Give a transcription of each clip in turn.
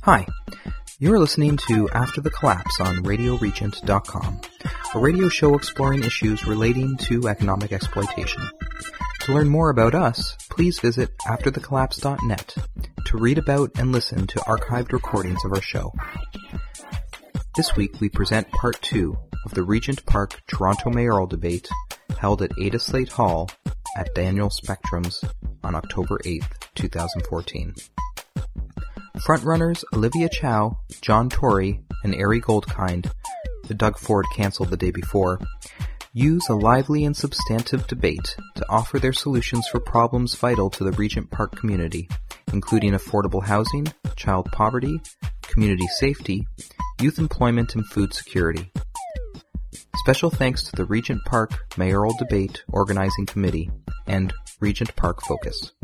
Hi, you're listening to After the Collapse on RadioRegent.com, a radio show exploring issues relating to economic exploitation. To learn more about us, please visit AfterTheCollapse.net to read about and listen to archived recordings of our show. This week we present Part 2 of the Regent Park Toronto mayoral debate held at Ada Slate Hall at Daniel Spectrum's on October 8, 2014. Frontrunners Olivia Chow, John Tory, and Ari Goldkind, the Doug Ford cancelled the day before, use a lively and substantive debate to offer their solutions for problems vital to the Regent Park community, including affordable housing, child poverty, community safety, youth employment, and food security. Special thanks to the Regent Park Mayoral Debate Organizing Committee and Regent Park Focus.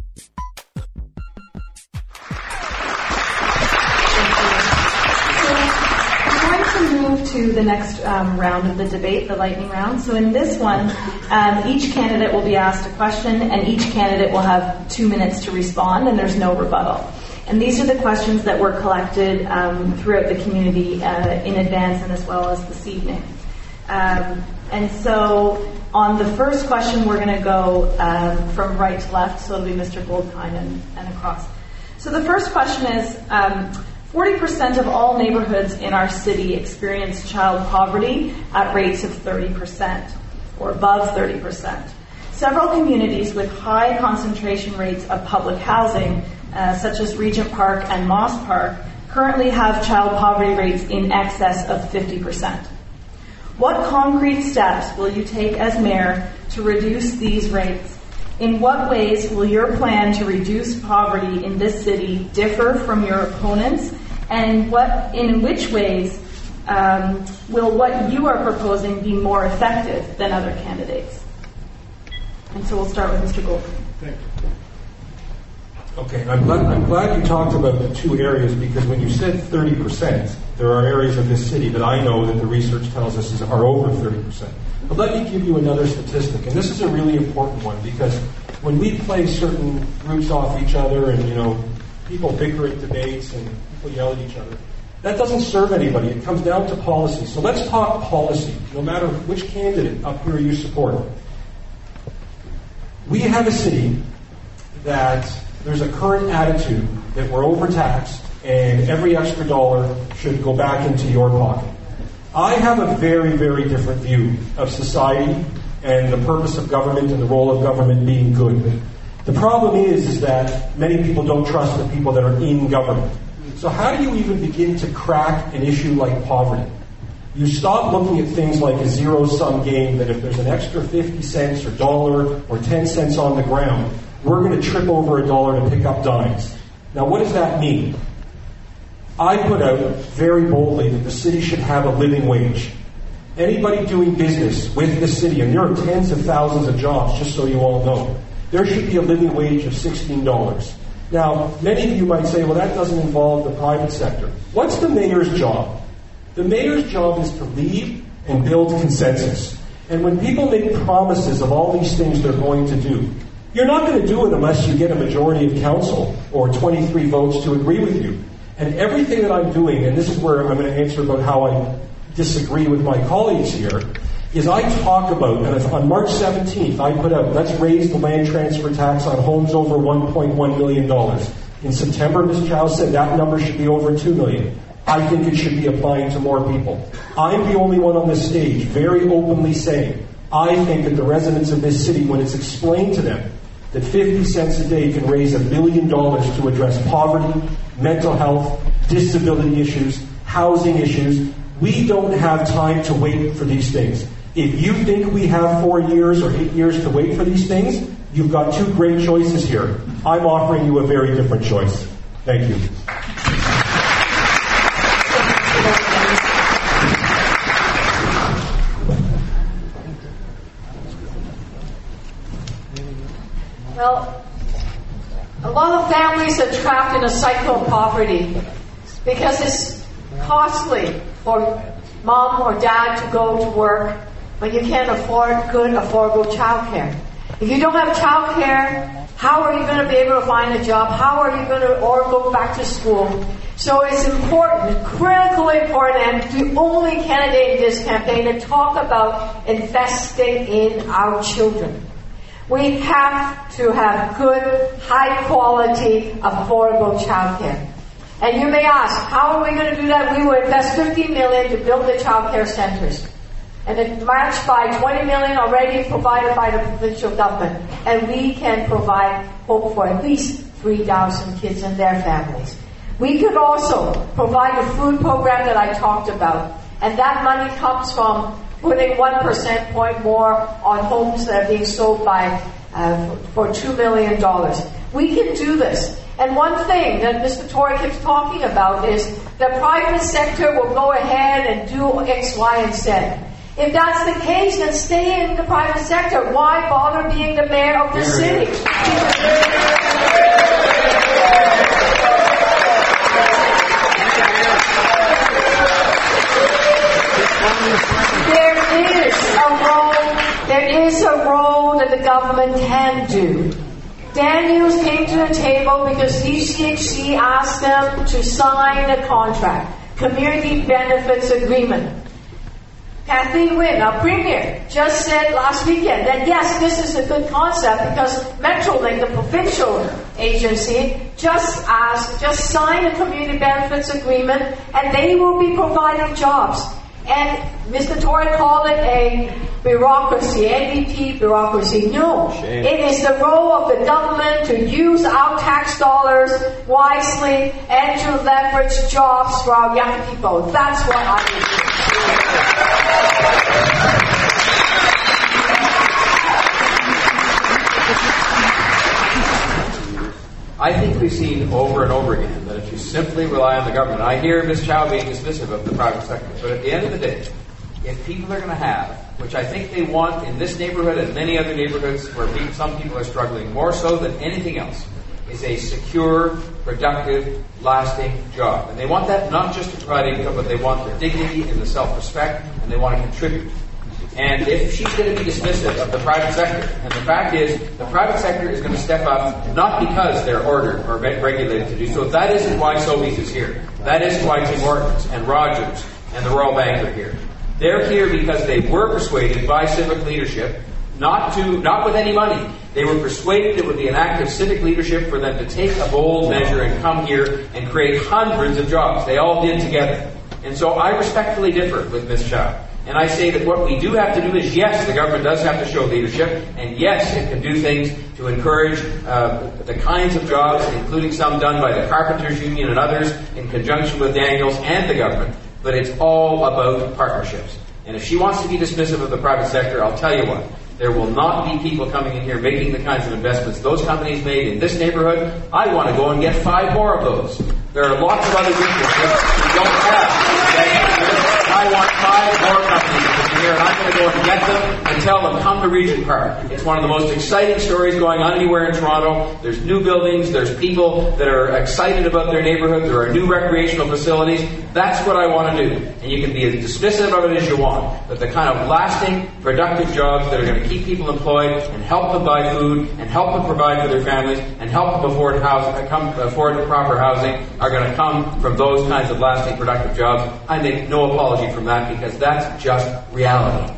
Move to the next round of the debate, the lightning round. So in this one, each candidate will be asked a question, and each candidate will have 2 minutes to respond, and there's no rebuttal. And these are the questions that were collected throughout the community in advance and as well as this evening. And so on the first question, we're going to go from right to left, so it'll be Mr. Goldkind and across. So the first question is, 40% of all neighborhoods in our city experience child poverty at rates of 30% or above 30%. Several communities with high concentration rates of public housing, such as Regent Park and Moss Park, currently have child poverty rates in excess of 50%. What concrete steps will you take as mayor to reduce these rates? In what ways will your plan to reduce poverty in this city differ from your opponents? And in which ways will what you are proposing be more effective than other candidates? And so we'll start with Mr. Goldkind. Thank you. Okay, I'm glad you talked about the two areas, because when you said 30%, there are areas of this city that I know that the research tells us are over 30%. But let me give you another statistic, and this is a really important one, because when we play certain groups off each other and, people bicker at debates and people yell at each other, that doesn't serve anybody. It comes down to policy. So let's talk policy, no matter which candidate up here you support. We have a city that there's a current attitude that we're overtaxed and every extra dollar should go back into your pocket. I have a very, very different view of society and the purpose of government and the role of government being good. The problem is that many people don't trust the people that are in government. So how do you even begin to crack an issue like poverty? You stop looking at things like a zero-sum game, that if there's an extra 50 cents or dollar or 10 cents on the ground, we're going to trip over a dollar to pick up dimes. Now, what does that mean? I put out very boldly that the city should have a living wage. Anybody doing business with the city, and there are tens of thousands of jobs, just so you all know, there should be a living wage of $16. Now, many of you might say, well, that doesn't involve the private sector. What's the mayor's job? The mayor's job is to lead and build consensus. And when people make promises of all these things they're going to do, you're not going to do it unless you get a majority of council or 23 votes to agree with you. And everything that I'm doing, and this is where I'm going to answer about how I disagree with my colleagues here, is I talk about, and on March 17th, I put out, let's raise the land transfer tax on homes over $1.1 million. In September, Ms. Chow said that number should be over $2 million. I think it should be applying to more people. I'm the only one on this stage very openly saying, I think that the residents of this city, when it's explained to them that 50 cents a day can raise $1 billion to address poverty, mental health, disability issues, housing issues, we don't have time to wait for these things. If you think we have 4 years or 8 years to wait for these things, you've got two great choices here. I'm offering you a very different choice. Thank you. Well, a lot of families are trapped in a cycle of poverty because it's costly for mom or dad to go to work when you can't afford good, affordable childcare. If you don't have childcare, How are you going to be able to find a job? How are you going to, or go back to school? So it's important, critically important, and the only candidate in this campaign to talk about investing in our children. We have to have good, high quality, affordable childcare. And you may ask, how are we going to do that? We will invest $50 million to build the childcare centers. And it's matched by $20 million already provided by the provincial government. And we can provide hope for at least 3,000 kids and their families. We could also provide the food program that I talked about. And that money comes from putting 1% point more on homes that are being sold by for $2 million. We can do this. And one thing that Mr. Tory keeps talking about is the private sector will go ahead and do X, Y, and Z. If that's the case, then stay in the private sector. Why bother being the mayor of the city? There is a role that the government can do. Daniels came to the table because DCHC asked them to sign a contract, community benefits agreement. Kathleen Wynne, our premier, just said last weekend that yes, this is a good concept because Metrolink, the provincial agency, just signed a community benefits agreement and they will be providing jobs. And Mr. Tory called it a bureaucracy, NDP bureaucracy. No, it is the role of the government to use our tax dollars wisely and to leverage jobs for our young people. That's what I would do. I think we've seen over and over again that if you simply rely on the government, I hear Ms. Chow being dismissive of the private sector, but at the end of the day, if people are going to have, which I think they want in this neighborhood and many other neighborhoods where some people are struggling more so than anything else, is a secure, productive, lasting job. And they want that not just to provide income, but they want the dignity and the self-respect, and they want to contribute. And if she's going to be dismissive of the private sector, and the fact is, the private sector is going to step up not because they're ordered or regulated to do so. That isn't why Sobeys is here. That isn't why Tim Hortons and Rogers and the Royal Bank are here. They're here because they were persuaded by civic leadership not with any money. They were persuaded it would be an act of civic leadership for them to take a bold measure and come here and create hundreds of jobs. They all did together. And so I respectfully differ with Ms. Chow. And I say that what we do have to do is, yes, the government does have to show leadership, and yes, it can do things to encourage the kinds of jobs, including some done by the Carpenters Union and others in conjunction with Daniels and the government, but it's all about partnerships. And if she wants to be dismissive of the private sector, I'll tell you what, there will not be people coming in here making the kinds of investments those companies made in this neighborhood. I want to go and get 5 more of those. There are lots of other businesses we don't have. I want 5 more companies to come here, and I'm going to go and get them and tell them, come to Regent Park. It's one of the most exciting stories going on anywhere in Toronto. There's new buildings, there's people that are excited about their neighborhood, there are new recreational facilities. That's what I want to do. And you can be as dismissive of it as you want, but the kind of lasting, productive jobs that are going to keep people employed and help them buy food and help them provide for their families and help them afford proper housing are going to come from those kinds of lasting, productive jobs. I make no apology from that because that's just reality.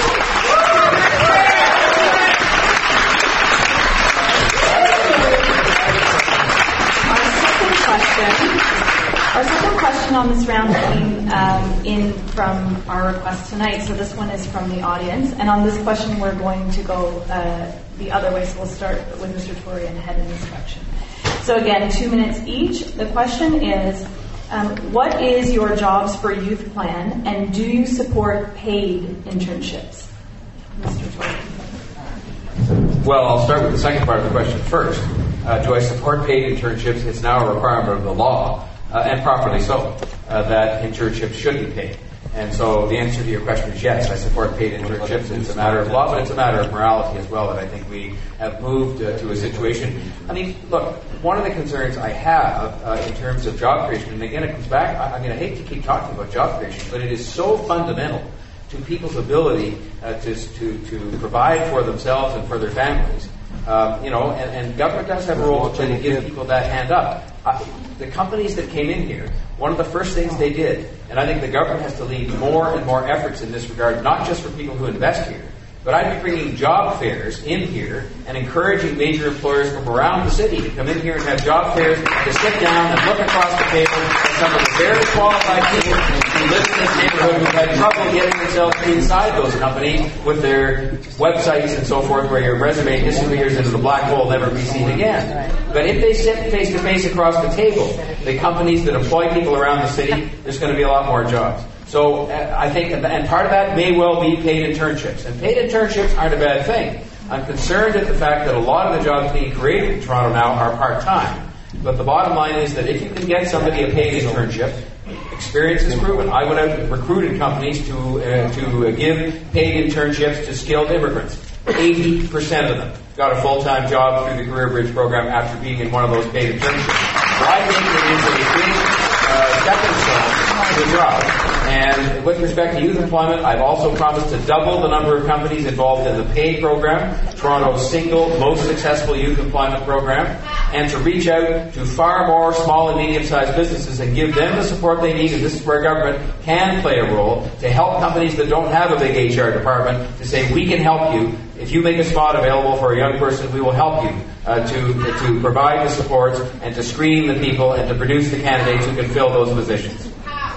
Our second question on this round came in from our request tonight. So this one is from the audience. And on this question, we're going to go the other way. So we'll start with Mr. Tory and head in this direction. So again, 2 minutes each. The question is, what is your Jobs for Youth plan, and do you support paid internships? Mr. Tory. Well, I'll start with the second part of the question first. Do I support paid internships? It's now a requirement of the law, and properly so, that internships should be paid. And so the answer to your question is yes, I support paid internships. It's a matter of law, but it's a matter of morality as well, and I think we have moved to a situation. I mean, look, one of the concerns I have in terms of job creation, and again it comes back, I hate to keep talking about job creation, but it is so fundamental to people's ability to provide for themselves and for their families, And government does have a role to play to give people that hand up. The companies that came in here, one of the first things they did, and I think the government has to lead more and more efforts in this regard, not just for people who invest here, but I'd be bringing job fairs in here and encouraging major employers from around the city to come in here and have job fairs to sit down and look across the table at some of the very qualified people who live in this neighborhood who've had trouble getting themselves inside those companies with their websites and so forth, where your resume disappears into the black hole, never be seen again. But if they sit face to face across the table, the companies that employ people around the city, there's going to be a lot more jobs. So I think, and part of that may well be paid internships. And paid internships aren't a bad thing. I'm concerned at the fact that a lot of the jobs being created in Toronto now are part-time. But the bottom line is that if you can get somebody a paid internship, experience is proven. I went out and recruited companies to give paid internships to skilled immigrants. 80% of them got a full-time job through the Career Bridge program after being in one of those paid internships. So I think it is a big stepping stone to the job. And with respect to youth employment, I've also promised to double the number of companies involved in the PAY program, Toronto's single most successful youth employment program, and to reach out to far more small and medium-sized businesses and give them the support they need, and this is where government can play a role, to help companies that don't have a big HR department to say, we can help you. If you make a spot available for a young person, we will help you to provide the support and to screen the people and to produce the candidates who can fill those positions.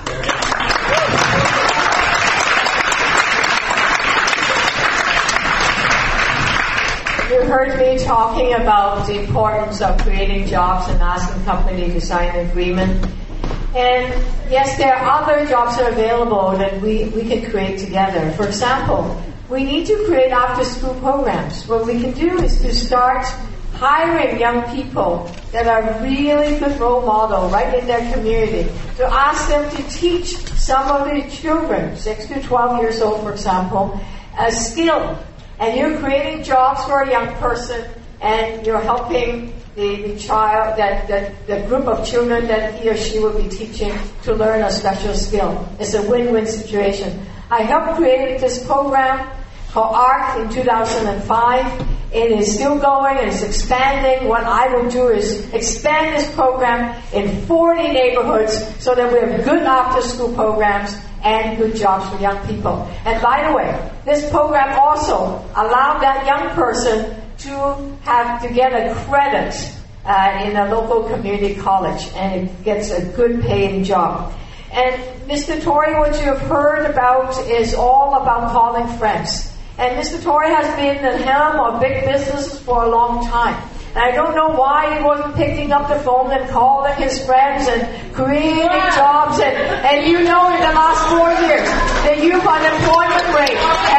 You heard me talking about the importance of creating jobs and asking companies to sign an agreement. And yes, there are other jobs that are available that we can create together. For example, we need to create after-school programs. What we can do is to start hiring young people that are really good role models right in their community, to ask them to teach some of the children, 6 to 12 years old, for example, a skill. And you're creating jobs for a young person, and you're helping the child, the group of children that he or she will be teaching to learn a special skill. It's a win-win situation. I helped create this program called ARC in 2005. It is still going and it's expanding. What I will do is expand this program in 40 neighborhoods so that we have good after-school programs and good jobs for young people. And by the way, this program also allowed that young person to get a credit in a local community college, and it gets a good paying job. And Mr. Tory, what you have heard about is all about calling friends. And Mr. Tory has been the helm of big businesses for a long time. And I don't know why he wasn't picking up the phone and calling his friends and creating jobs. And you know, in the last 4 years, the youth unemployment rate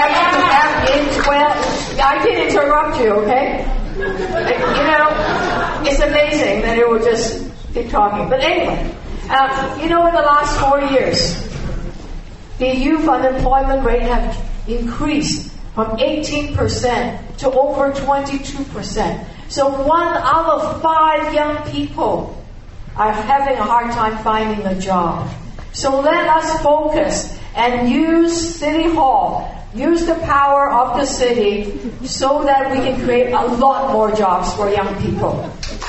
I didn't interrupt you, okay? It's amazing that it will just keep talking. But anyway, in the last 4 years, the youth unemployment rate have increased from 18% to over 22%. So 1 out of 5 young people are having a hard time finding a job. So let us focus and use City Hall, use the power of the city so that we can create a lot more jobs for young people.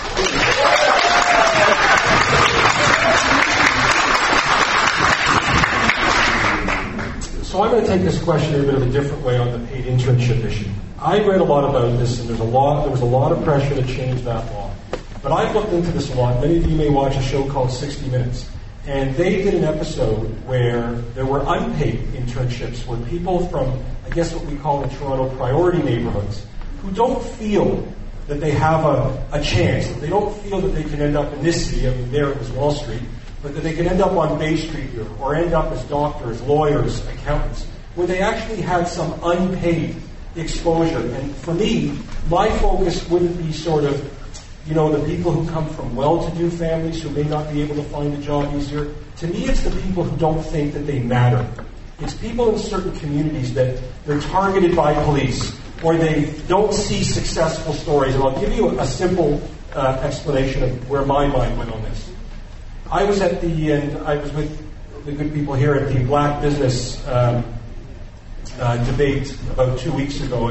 So I'm going to take this question in a bit of a different way on the paid internship issue. I read a lot about this, and there was a lot of pressure to change that law. But I've looked into this a lot. Many of you may watch a show called 60 Minutes. And they did an episode where there were unpaid internships where people from, I guess what we call in Toronto, priority neighborhoods, who don't feel that they have a chance, that they don't feel that they can end up in this city, I mean there it was Wall Street, but that they can end up on Bay Street here, or end up as doctors, lawyers, accountants, where they actually had some unpaid exposure. And for me, my focus wouldn't be sort of, the people who come from well-to-do families who may not be able to find a job easier. To me, it's the people who don't think that they matter. It's people in certain communities that they're targeted by police, or they don't see successful stories. And I'll give you a simple explanation of where my mind went on this. I was with the good people here at the Black Business debate about 2 weeks ago.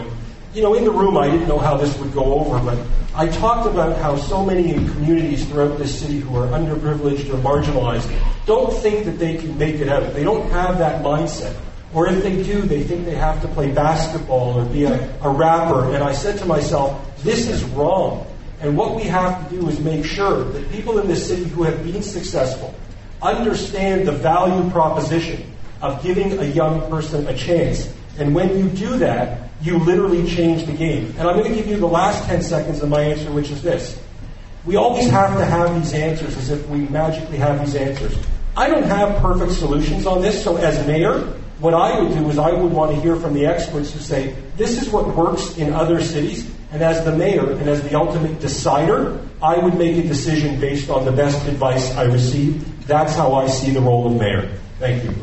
in the room, I didn't know how this would go over, but I talked about how so many communities throughout this city who are underprivileged or marginalized don't think that they can make it out. They don't have that mindset. Or if they do, they think they have to play basketball or be a rapper. And I said to myself, this is wrong. And what we have to do is make sure that people in this city who have been successful understand the value proposition of giving a young person a chance. And when you do that, you literally change the game. And I'm going to give you the last 10 seconds of my answer, which is this. We always have to have these answers as if we magically have these answers. I don't have perfect solutions on this, so as mayor, what I would do is I would want to hear from the experts who say, this is what works in other cities, and as the mayor and as the ultimate decider, I would make a decision based on the best advice I receive. That's how I see the role of mayor. Thank you.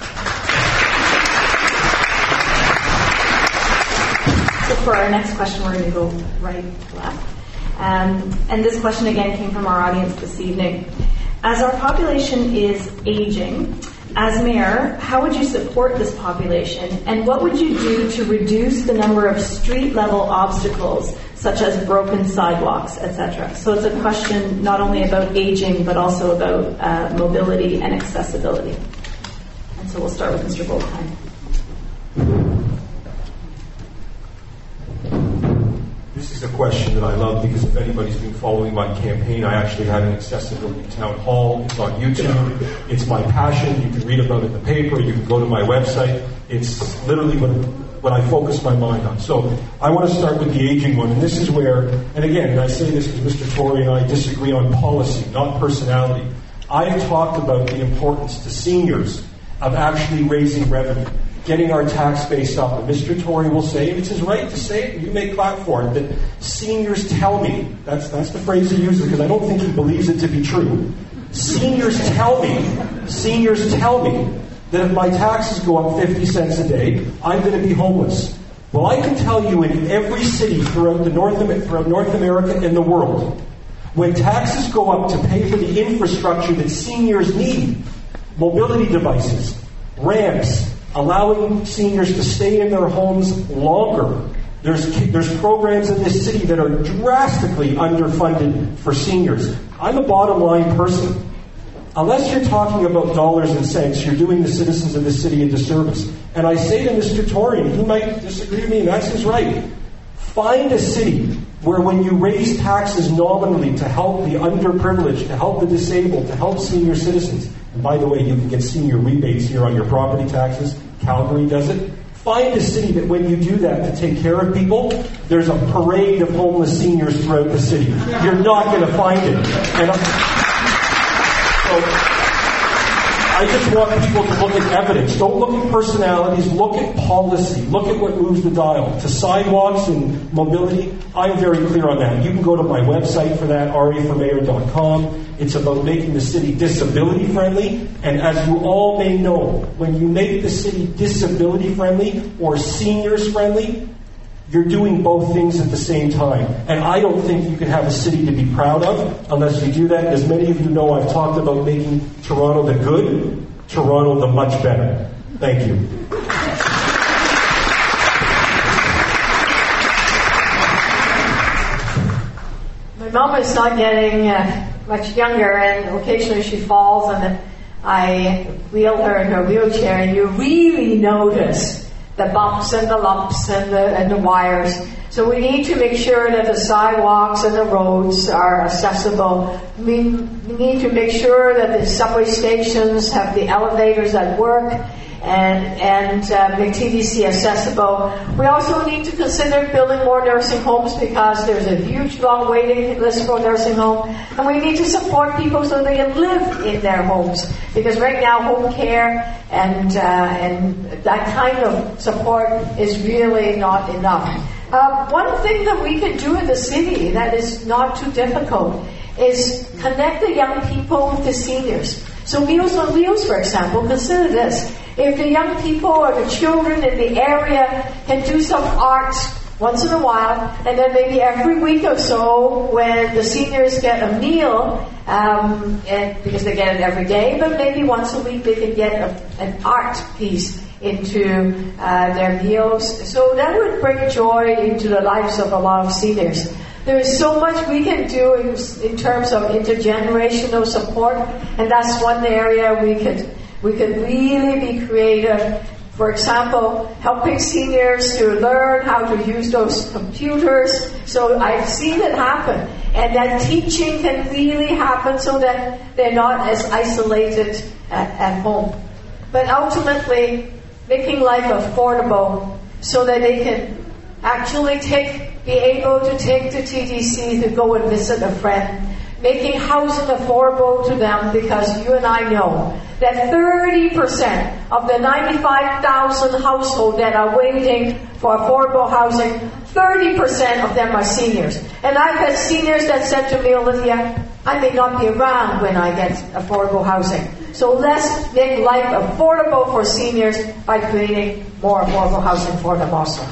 So for our next question, we're going to go right to left. And this question again came from our audience this evening. As our population is aging, as mayor, how would you support this population, and what would you do to reduce the number of street-level obstacles, such as broken sidewalks, etc.? So it's a question not only about aging, but also about mobility and accessibility. And so we'll start with Mr. Goldheim. This is a question that I love because if anybody's been following my campaign, I actually had an accessibility town hall. It's on YouTube. It's my passion. You can read about it in the paper. You can go to my website. It's literally what I focus my mind on. So I want to start with the aging one. And this is where, and again, I say this because Mr. Tory and I disagree on policy, not personality. I've talked about the importance to seniors of actually raising revenue, getting our tax base up. And Mr. Tory will say, and it's his right to say it, and you may clap for it, that seniors tell me, that's the phrase he uses because I don't think he believes it to be true. Seniors tell me that if my taxes go up 50 cents a day, I'm going to be homeless. Well, I can tell you in every city throughout North America and the world, when taxes go up to pay for the infrastructure that seniors need, mobility devices, ramps, allowing seniors to stay in their homes longer. There's programs in this city that are drastically underfunded for seniors. I'm a bottom line person. Unless you're talking about dollars and cents, you're doing the citizens of this city a disservice. And I say to Mr. Tory, and he might disagree with me, and that's his right, find a city where when you raise taxes nominally to help the underprivileged, to help the disabled, to help senior citizens, and by the way, you can get senior rebates here on your property taxes. Calgary does it. Find a city that when you do that to take care of people, there's a parade of homeless seniors throughout the city. You're not going to find it. And so I just want people to look at evidence. Don't look at personalities. Look at policy. Look at what moves the dial. To sidewalks and mobility, I'm very clear on that. You can go to my website for that, reformayor.com. It's about making the city disability friendly. And as you all may know, when you make the city disability friendly or seniors friendly, you're doing both things at the same time. And I don't think you can have a city to be proud of unless you do that. As many of you know, I've talked about making Toronto the good, Toronto the much better. Thank you. My mom is not getting much younger, and occasionally she falls, and I wheel her in her wheelchair, and you really notice the bumps and the lumps and the wires. So we need to make sure that the sidewalks and the roads are accessible. We need to make sure that the subway stations have the elevators that work and make TTC accessible. We also need to consider building more nursing homes because there's a huge long waiting list for nursing home, and we need to support people so they can live in their homes, because right now home care and that kind of support is really not enough. One thing that we can do in the city that is not too difficult is connect the young people with the seniors. So Meals on Wheels, for example, consider this. If the young people or the children in the area can do some art once in a while, and then maybe every week or so when the seniors get a meal, and because they get it every day, but maybe once a week they can get an art piece into their meals. So that would bring joy into the lives of a lot of seniors. There is so much we can do in terms of intergenerational support, and that's one area we could really be creative. For example, helping seniors to learn how to use those computers. So I've seen it happen. And that teaching can really happen so that they're not as isolated at home. But ultimately, making life affordable so that they can actually be able to take the TTC to go and visit a friend. Making housing affordable to them, because you and I know that 30% of the 95,000 households that are waiting for affordable housing, 30% of them are seniors. And I've had seniors that said to me, Olivia, I may not be around when I get affordable housing. So let's make life affordable for seniors by creating more affordable housing for them also.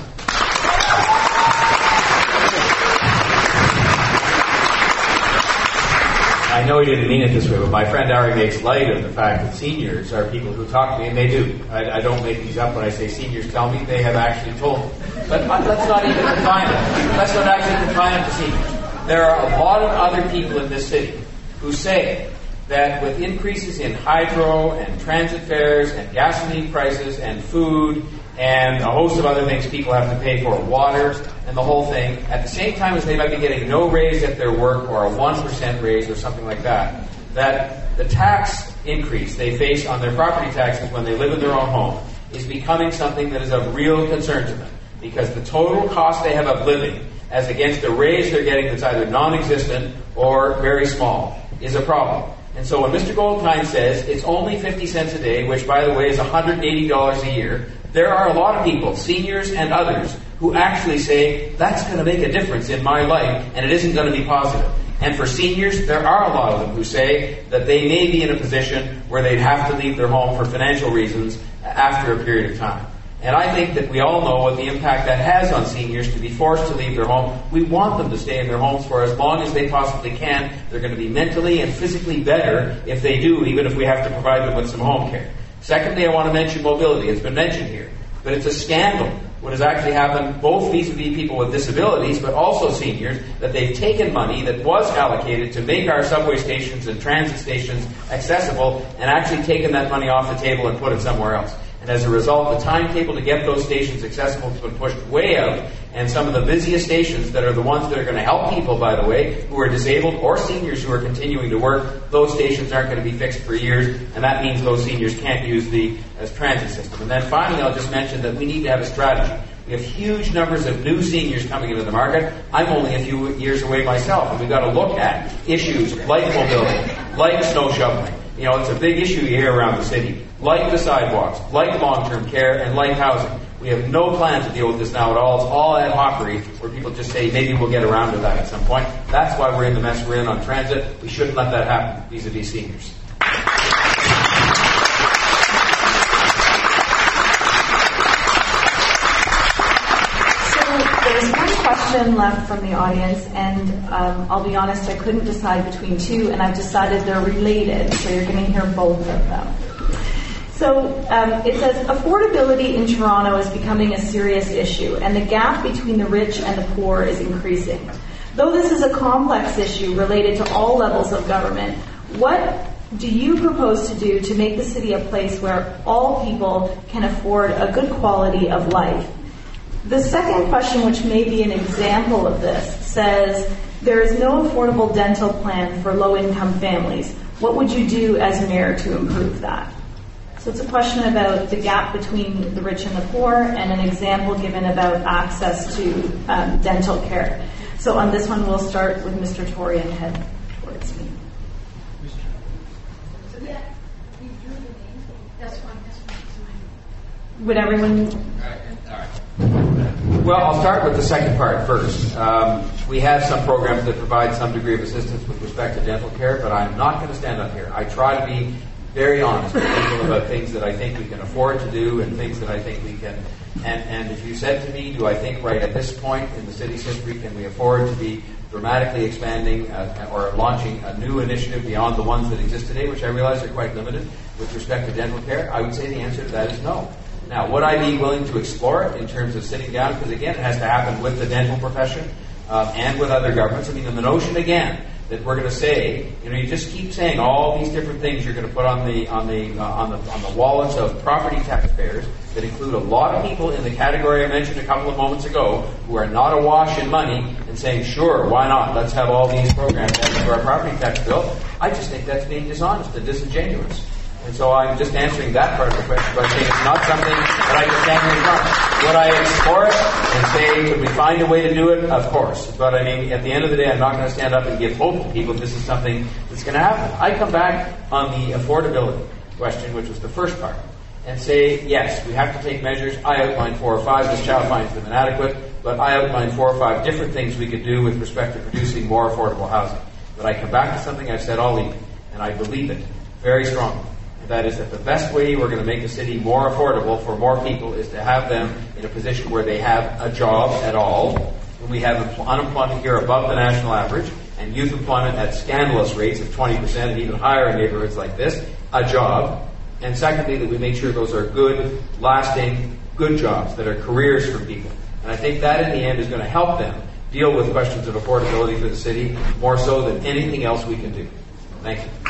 I know he didn't mean it this way, but my friend Ari makes light of the fact that seniors are people who talk to me, and they do. I don't make these up when I say seniors tell me. They have actually told me. But let's not even define it. Let's not actually define it to seniors. There are a lot of other people in this city who say that with increases in hydro and transit fares and gasoline prices and food and a host of other things people have to pay for, water and the whole thing, at the same time as they might be getting no raise at their work or a 1% raise or something like that, that the tax increase they face on their property taxes when they live in their own home is becoming something that is of real concern to them, because the total cost they have of living as against the raise they're getting that's either non-existent or very small is a problem. And so when Mr. Goldkine says it's only 50 cents a day, which by the way is $180 a year, there are a lot of people, seniors and others, who actually say, that's going to make a difference in my life, and it isn't going to be positive. And for seniors, there are a lot of them who say that they may be in a position where they'd have to leave their home for financial reasons after a period of time. And I think that we all know what the impact that has on seniors to be forced to leave their home. We want them to stay in their homes for as long as they possibly can. They're going to be mentally and physically better if they do, even if we have to provide them with some home care. Secondly, I want to mention mobility. It's been mentioned here. But it's a scandal what has actually happened, both vis-a-vis people with disabilities, but also seniors, that they've taken money that was allocated to make our subway stations and transit stations accessible and actually taken that money off the table and put it somewhere else. And as a result, the timetable to get those stations accessible has been pushed way out, and some of the busiest stations that are the ones that are going to help people, by the way, who are disabled or seniors who are continuing to work, those stations aren't going to be fixed for years, and that means those seniors can't use the transit system. And then finally, I'll just mention that we need to have a strategy. We have huge numbers of new seniors coming into the market. I'm only a few years away myself, and we've got to look at issues like mobility, like snow shoveling. You know, it's a big issue here around the city, like the sidewalks, like long-term care, and like housing. We have no plan to deal with this now at all. It's all ad hoc-y, where people just say, maybe we'll get around to that at some point. That's why we're in the mess we're in on transit. We shouldn't let that happen vis-a-vis seniors. There's one question left from the audience, and I'll be honest, I couldn't decide between two, and I've decided they're related, so you're going to hear both of them. So it says, affordability in Toronto is becoming a serious issue, and the gap between the rich and the poor is increasing. Though this is a complex issue related to all levels of government, what do you propose to do to make the city a place where all people can afford a good quality of life? The second question, which may be an example of this, says, there is no affordable dental plan for low-income families. What would you do as mayor to improve that? So it's a question about the gap between the rich and the poor, and an example given about access to dental care. So on this one, we'll start with Mr. Tory and head towards me. Would everyone... Well, I'll start with the second part first. We have some programs that provide some degree of assistance with respect to dental care, but I'm not going to stand up here. I try to be very honest with people about things that I think we can afford to do and things that I think we can. And if you said to me, do I think right at this point in the city's history can we afford to be dramatically expanding or launching a new initiative beyond the ones that exist today, which I realize are quite limited with respect to dental care, I would say the answer to that is no. Now, would I be willing to explore it in terms of sitting down? Because again, it has to happen with the dental profession and with other governments. I mean, the notion again that we're going to say, you just keep saying all these different things you're going to put on the wallets of property taxpayers that include a lot of people in the category I mentioned a couple of moments ago who are not awash in money, and saying, sure, why not? Let's have all these programs added to our property tax bill. I just think that's being dishonest and disingenuous. And so I'm just answering that part of the question by saying it's not something that I can stand in front. Would I explore it and say, could we find a way to do it? Of course. But I mean, at the end of the day, I'm not going to stand up and give hope to people this is something that's going to happen. I come back on the affordability question, which was the first part, and say, yes, we have to take measures. I outlined 4 or 5. Ms. Chow finds them inadequate, but I outlined 4 or 5 different things we could do with respect to producing more affordable housing. But I come back to something I've said all evening, and I believe it very strongly. That is that the best way we're going to make the city more affordable for more people is to have them in a position where they have a job at all. When we have unemployment here above the national average and youth employment at scandalous rates of 20% and even higher in neighborhoods like this, a job. And secondly, that we make sure those are good, lasting, good jobs that are careers for people. And I think that in the end is going to help them deal with questions of affordability for the city more so than anything else we can do. Thank you.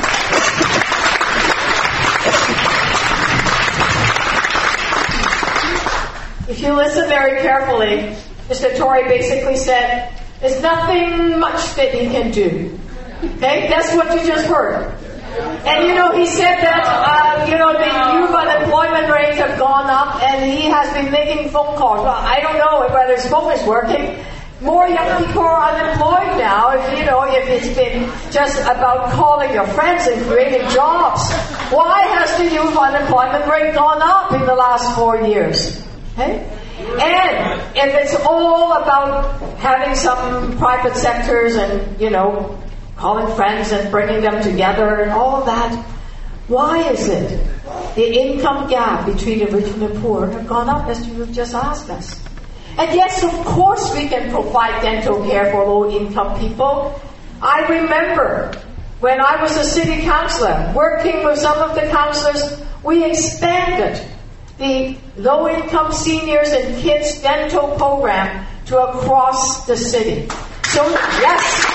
If you listen very carefully, Mr. Tory basically said, there's nothing much that he can do. Okay? That's what you just heard. And he said that, the youth unemployment rates have gone up and he has been making phone calls. Well, I don't know whether his phone is working. More young people are unemployed now, if it's been just about calling your friends and creating jobs. Why has the youth unemployment rate gone up in the last 4 years? Okay? And if it's all about having some private sectors and, calling friends and bringing them together and all of that, why is it the income gap between the rich and the poor have gone up, as you've just asked us? And yes, of course we can provide dental care for low-income people. I remember when I was a city councillor, working with some of the councillors, we expanded the low-income seniors and kids dental program to across the city. So yes,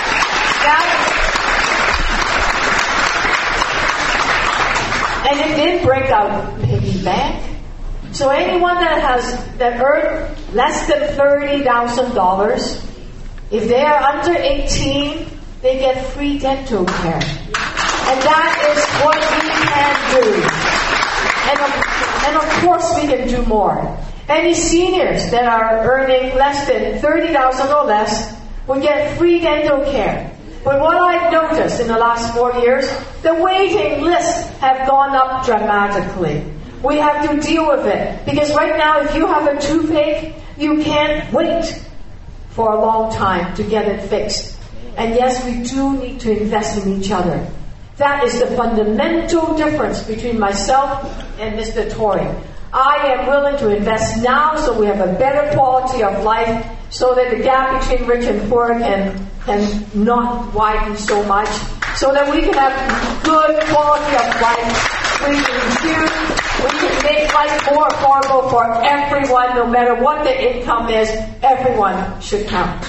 and it did break out piggy bank. So anyone that earned less than $30,000, if they are under 18, they get free dental care, and that is what we can do. And of course we can do more. Any seniors that are earning less than $30,000 or less will get free dental care. But what I've noticed in the last 4 years, the waiting lists have gone up dramatically. We have to deal with it. Because right now, if you have a toothache, you can't wait for a long time to get it fixed. And yes, we do need to invest in each other. That is the fundamental difference between myself and Mr. Tory. I am willing to invest now so we have a better quality of life, so that the gap between rich and poor can not widen so much, so that we can have good quality of life. We can make life more affordable for everyone, no matter what the income is. Everyone should count.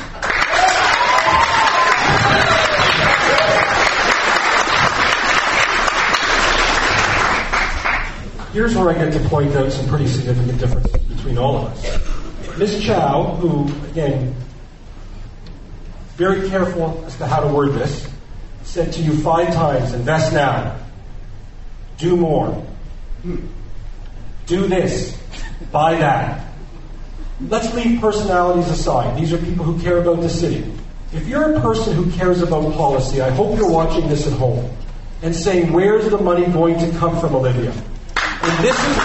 Here's where I get to point out some pretty significant differences between all of us. Ms. Chow, who, again, very careful as to how to word this, said to you 5 times, invest now, do more, do this, buy that. Let's leave personalities aside. These are people who care about the city. If you're a person who cares about policy, I hope you're watching this at home and saying, where's the money going to come from, Olivia? And this is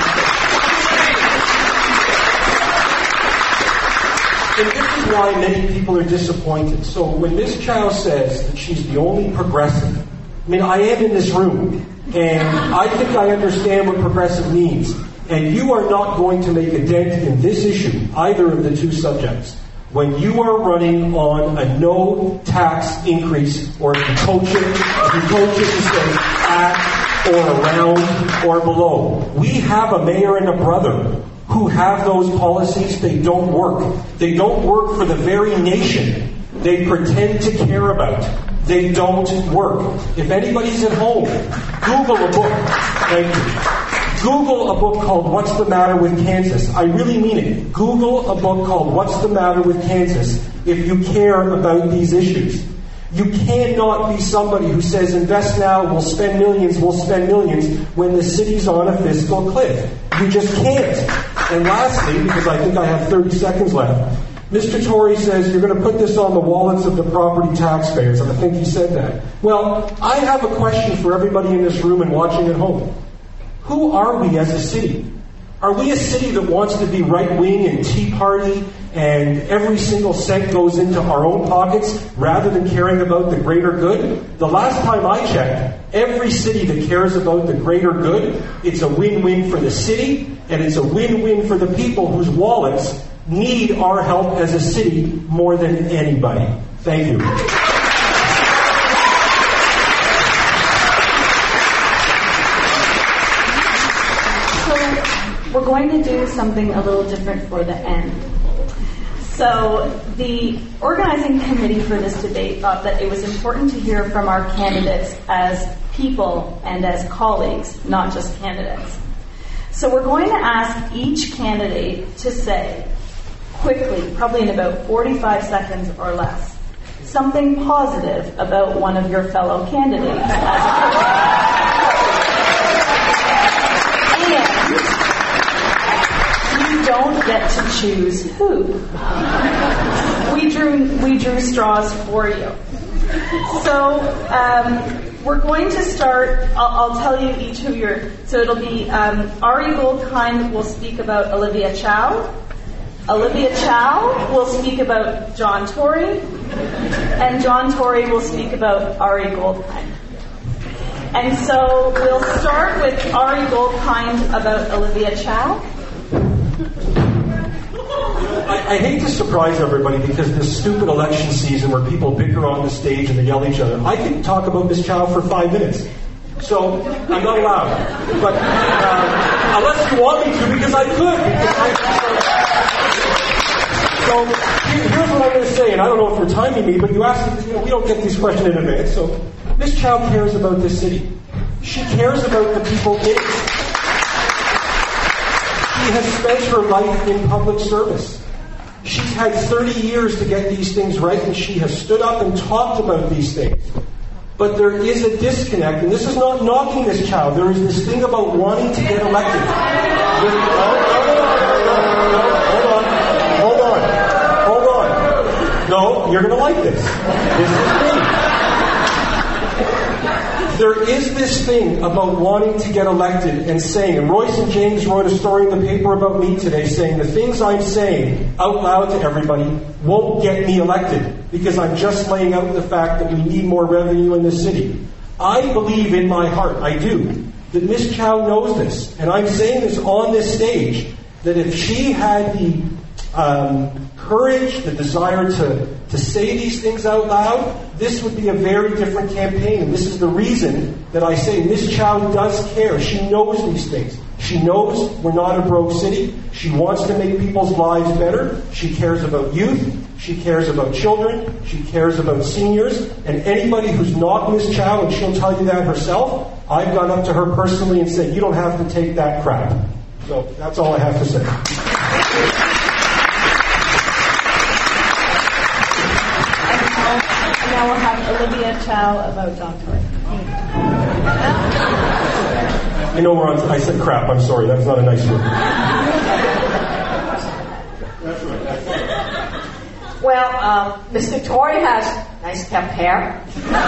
why many people are disappointed. So when Ms. Chow says that she's the only progressive, I mean, I am in this room, and I think I understand what progressive means. And you are not going to make a dent in this issue, either of the two subjects, when you are running on a no tax increase, or if you coach it to stay at or around or below. We have a mayor and a brother who have those policies. They don't work. They don't work for the very nation they pretend to care about. They don't work. If anybody's at home, Google a book. Thank you. Google a book called What's the Matter with Kansas. I really mean it. Google a book called What's the Matter with Kansas if you care about these issues. You cannot be somebody who says, invest now, we'll spend millions, when the city's on a fiscal cliff. You just can't. And lastly, because I think I have 30 seconds left, Mr. Tory says you're going to put this on the wallets of the property taxpayers. I think he said that. Well, I have a question for everybody in this room and watching at home. Who are we as a city? Are we a city that wants to be right-wing and Tea Party and every single cent goes into our own pockets rather than caring about the greater good? The last time I checked, every city that cares about the greater good, it's a win-win for the city and it's a win-win for the people whose wallets need our help as a city more than anybody. Thank you. So we're going to do something a little different for the end. So the organizing committee for this debate thought that it was important to hear from our candidates as people and as colleagues, not just candidates. So we're going to ask each candidate to say, quickly, probably in about 45 seconds or less, something positive about one of your fellow candidates. And you don't get to choose who. We drew straws for you. So we're going to start. I'll tell you each who you're. So it'll be Ari Goldkind will speak about Olivia Chow. Olivia Chow will speak about John Tory, and John Tory will speak about Ari Goldkind. And so we'll start with Ari Goldkind about Olivia Chow. I hate to surprise everybody because this stupid election season where people bicker on the stage and they yell at each other, I could talk about Ms. Chow for 5 minutes. So I'm not allowed. But unless you want me to, because I could. So here's what I'm going to say, and I don't know if you're timing me, but you asked, we don't get these questions in advance. So Ms. Chow cares about this city. She cares about the people in it. She has spent her life in public service. She's had 30 years to get these things right, and she has stood up and talked about these things. But there is a disconnect, and this is not knocking Ms. Chow. There is this thing about wanting to get elected. Hold on. No, you're going to like this. This is me. There is this thing about wanting to get elected and saying, and Royce and James wrote a story in the paper about me today saying the things I'm saying out loud to everybody won't get me elected because I'm just laying out the fact that we need more revenue in this city. I believe in my heart, I do, that Ms. Chow knows this, and I'm saying this on this stage, that if she had the courage, the desire to say these things out loud, this would be a very different campaign. And this is the reason that I say Ms. Chow does care. She knows these things. She knows we're not a broke city. She wants to make people's lives better. She cares about youth. She cares about children. She cares about seniors. And anybody who's not Ms. Chow, and she'll tell you that herself, I've gone up to her personally and said, you don't have to take that crap. So that's all I have to say. Now we'll have Olivia Chow about John Tory. I know we're on. I said crap. I'm sorry. That's not a nice word. Well, Mr. Tory has nice kept hair.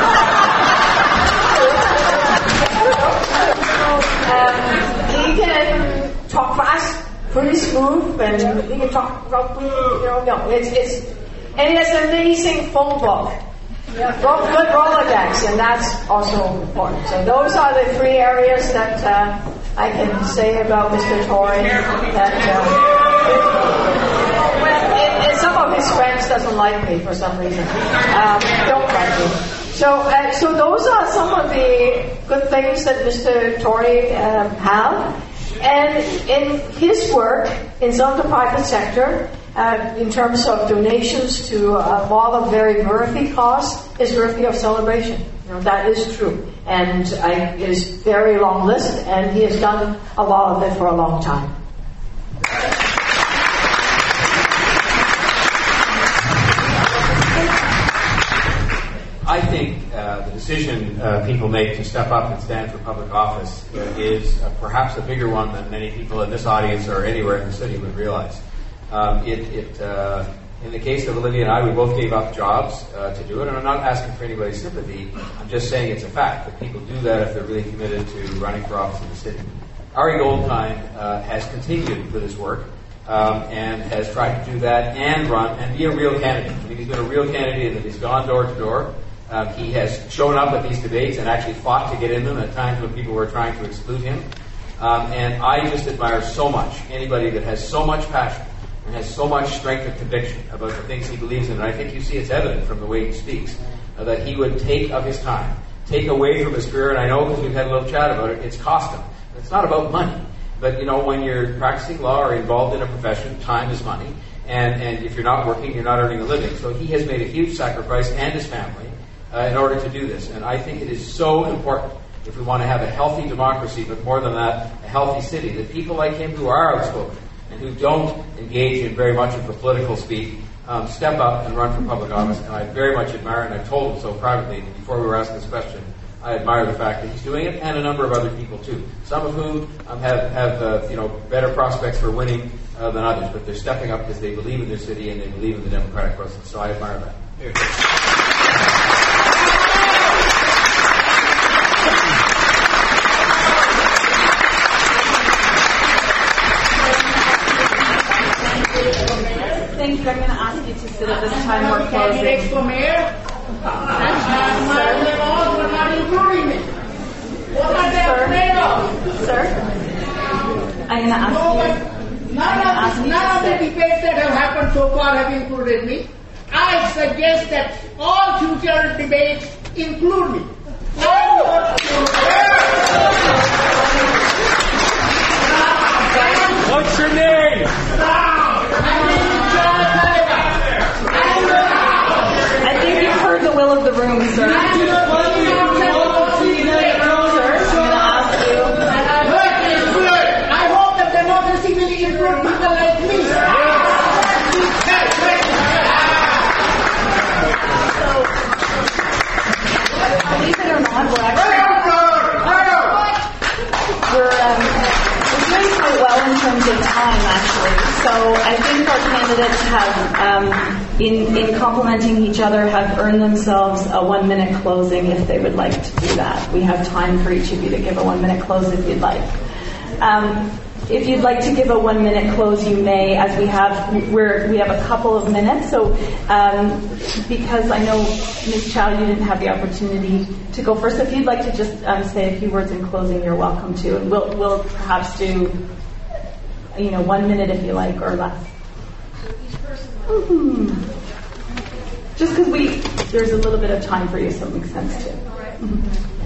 He can talk fast, pretty smooth, and he can talk about, and he has an amazing phone book. Yeah, good Rolodex, and that's also important. So those are the three areas that I can say about Mr. Tory. Well, some of his friends doesn't like me for some reason. Don't like me. So those are some of the good things that Mr. Tory have. And in his work in some of the private sector, in terms of donations to a lot of very worthy cause, is worthy of celebration. That is true. And it is very long list, and he has done a lot of it for a long time. I think the decision people make to step up and stand for public office is perhaps a bigger one than many people in this audience or anywhere in the city would realize. In the case of Olivia and I, we both gave up jobs to do it, and I'm not asking for anybody's sympathy. I'm just saying it's a fact that people do that if they're really committed to running for office in the city. Ari Goldkind has continued with his work and has tried to do that and run and be a real candidate. I mean, he's been a real candidate in that he's gone door to door. He has shown up at these debates and actually fought to get in them at times when people were trying to exclude him. And I just admire so much anybody that has so much passion and has so much strength of conviction about the things he believes in. And I think you see it's evident from the way he speaks that he would take of his time, take away from his career. And I know because we've had a little chat about it, it's cost him. It's not about money. But, when you're practicing law or involved in a profession, time is money. And if you're not working, you're not earning a living. So he has made a huge sacrifice, and his family, in order to do this. And I think it is so important, if we want to have a healthy democracy, but more than that, a healthy city, that people like him who are outspoken and who don't engage in very much of the political speak step up and run for public office. And I very much admire, and I told him so privately before we were asked this question, I admire the fact that he's doing it, and a number of other people too. Some of whom have better prospects for winning than others, but they're stepping up because they believe in their city and they believe in the democratic process. So I admire that. Thank you. I'm going to ask you to sit at this time. We're closing. Candidates for mayor? Sir? I'm going to ask you. None of the debates that have happened so far have included me. I suggest that all future debates include me. What's your name? I think you've heard the will of the room, sir. I hope that democracy will include people like me. Believe it or not, we're doing quite well in terms of time, actually. So I think our candidates have, in complementing each other, have earned themselves a 1-minute closing if they would like to do that. We have time for each of you to give a 1-minute close if you'd like. If you'd like to give a 1-minute close, you may, as we have a couple of minutes. So, because I know, Ms. Chow, you didn't have the opportunity to go first. If you'd like to just say a few words in closing, you're welcome to. And we'll perhaps do, 1 minute if you like, or less. Mm-hmm. Just because there's a little bit of time for you, so it makes sense too. Mm-hmm.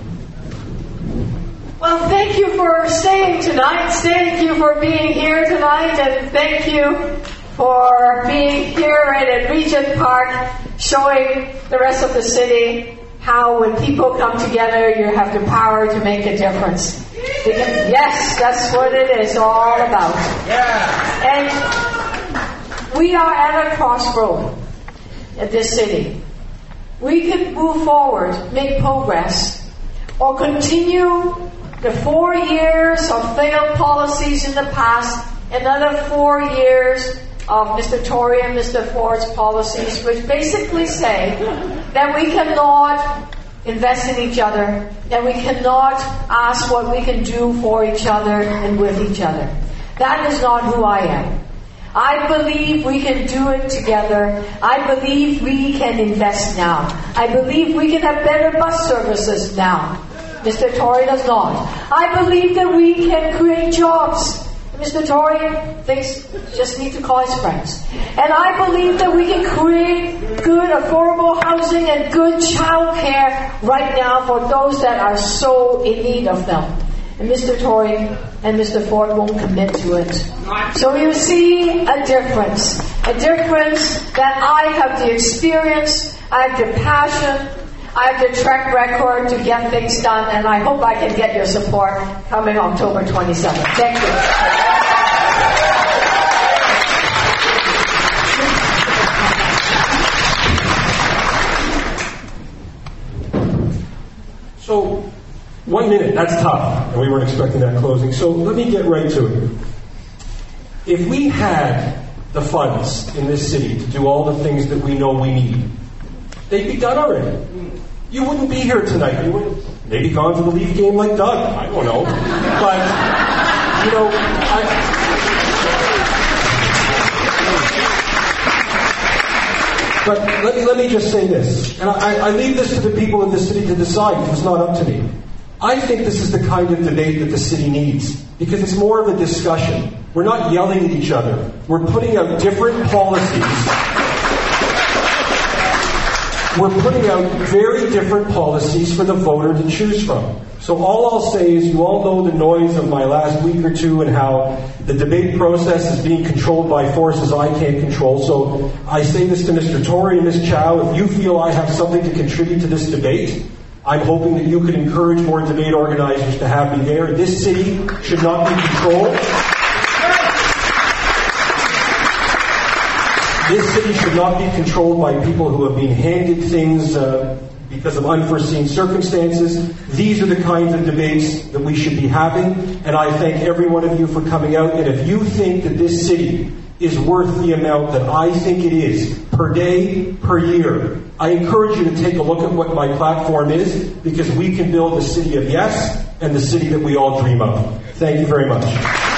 Well, thank you for staying tonight. Thank you for being here tonight, and thank you for being here at Regent Park, showing the rest of the city how when people come together, you have the power to make a difference. Yes, that's what it is all about. Yeah. And we are at a crossroad at this city. We can move forward, make progress, or continue the 4 years of failed policies in the past, another 4 years of Mr. Tory and Mr. Ford's policies, which basically say that we cannot invest in each other, that we cannot ask what we can do for each other and with each other. That is not who I am. I believe we can do it together. I believe we can invest now. I believe we can have better bus services now. Mr. Tory does not. I believe that we can create jobs. Mr. Tory thinks just need to call his friends. And I believe that we can create good, affordable housing and good child care right now for those that are so in need of them. And Mr. Tory and Mr. Ford won't commit to it. So you see a difference that I have the experience, I have the passion, I have the track record to get things done, and I hope I can get your support coming October 27th. Thank you. So, 1 minute, that's tough, and we weren't expecting that closing. So let me get right to it. If we had the funds in this city to do all the things that we know we need, they'd be done already. You wouldn't be here tonight. You would maybe gone to the Leaf game like Doug. I don't know. But, you know, But let me just say this, and I leave this to the people of the city to decide, because it's not up to me. I think this is the kind of debate that the city needs, because it's more of a discussion. We're not yelling at each other. We're putting out different policies. We're putting out very different policies for the voter to choose from. So all I'll say is, you all know the noise of my last week or two and how the debate process is being controlled by forces I can't control. So I say this to Mr. Tory and Ms. Chow, if you feel I have something to contribute to this debate, I'm hoping that you could encourage more debate organizers to have me there. This city should not be controlled. This city should not be controlled by people who have been handed things because of unforeseen circumstances. These are the kinds of debates that we should be having, and I thank every one of you for coming out. And if you think that this city is worth the amount that I think it is, per day, per year, I encourage you to take a look at what my platform is, because we can build the city of yes and the city that we all dream of. Thank you very much.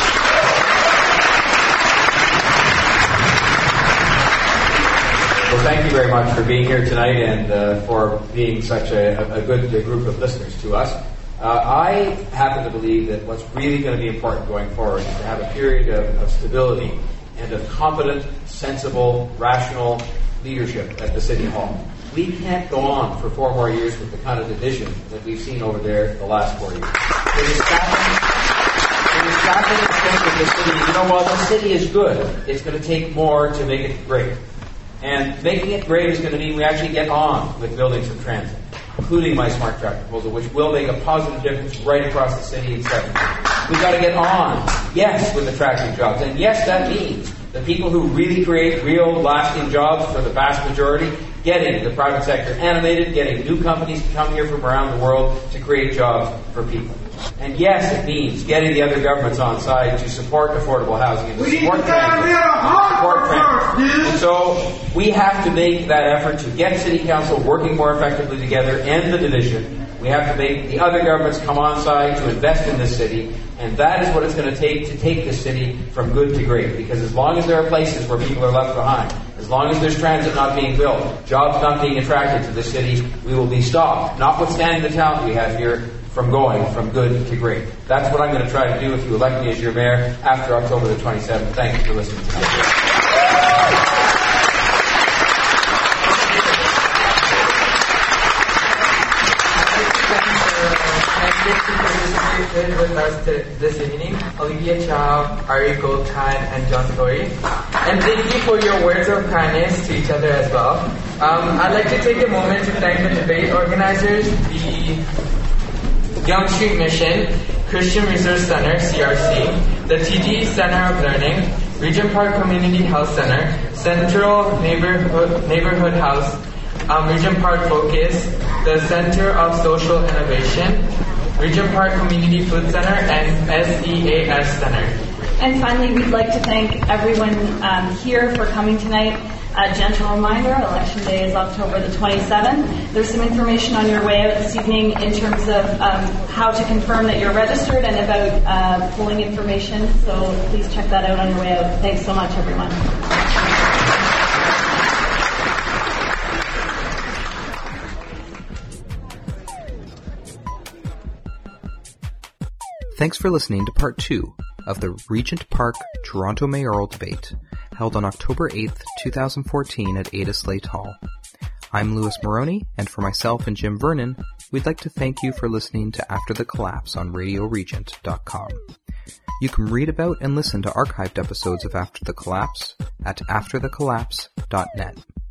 Well, thank you very much for being here tonight and for being such a good group of listeners to us. I happen to believe that what's really going to be important going forward is to have a period of stability and of competent, sensible, rational leadership at the City Hall. We can't go on for 4 more years with the kind of division that we've seen over there the last 4 years. It is sapping the strength of the city. You know, while the city is good, it's going to take more to make it great. And making it great is going to mean we actually get on with building some transit, including my smart track proposal, which will make a positive difference right across the city in 7 years. We've got to get on, yes, with attracting jobs. And yes, that means the people who really create real, lasting jobs for the vast majority, getting the private sector animated, getting new companies to come here from around the world to create jobs for people. And yes, it means getting the other governments on side to support affordable housing and to support transit. And so we have to make that effort to get City Council working more effectively together, end the division. We have to make the other governments come on side to invest in this city. And that is what it's going to take this city from good to great. Because as long as there are places where people are left behind, as long as there's transit not being built, jobs not being attracted to the city, we will be stopped, notwithstanding the talent we have here, from going from good to great. That's what I'm going to try to do if you elect me as your mayor after October the 27th. Thank you for listening tonight. With us this evening, Olivia Chow, Ari Goldheim, and John Tory. And thank you for your words of kindness to each other as well. I'd like to take a moment to thank the debate organizers, the Yonge Street Mission, Christian Resource Center, CRC, the TD Center of Learning, Regent Park Community Health Center, Central Neighborhood House, Regent Park Focus, the Center of Social Innovation, Regent Park Community Food Center, and SEAS Center. And finally, we'd like to thank everyone here for coming tonight. A gentle reminder, Election Day is October the 27th. There's some information on your way out this evening in terms of how to confirm that you're registered and about polling information, so please check that out on your way out. Thanks so much, everyone. Thanks for listening to Part 2 of the Regent Park Toronto mayoral debate, held on October 8th, 2014 at Ada Slate Hall. I'm Louis Moroney, and for myself and Jim Vernon, we'd like to thank you for listening to After the Collapse on RadioRegent.com. You can read about and listen to archived episodes of After the Collapse at afterthecollapse.net.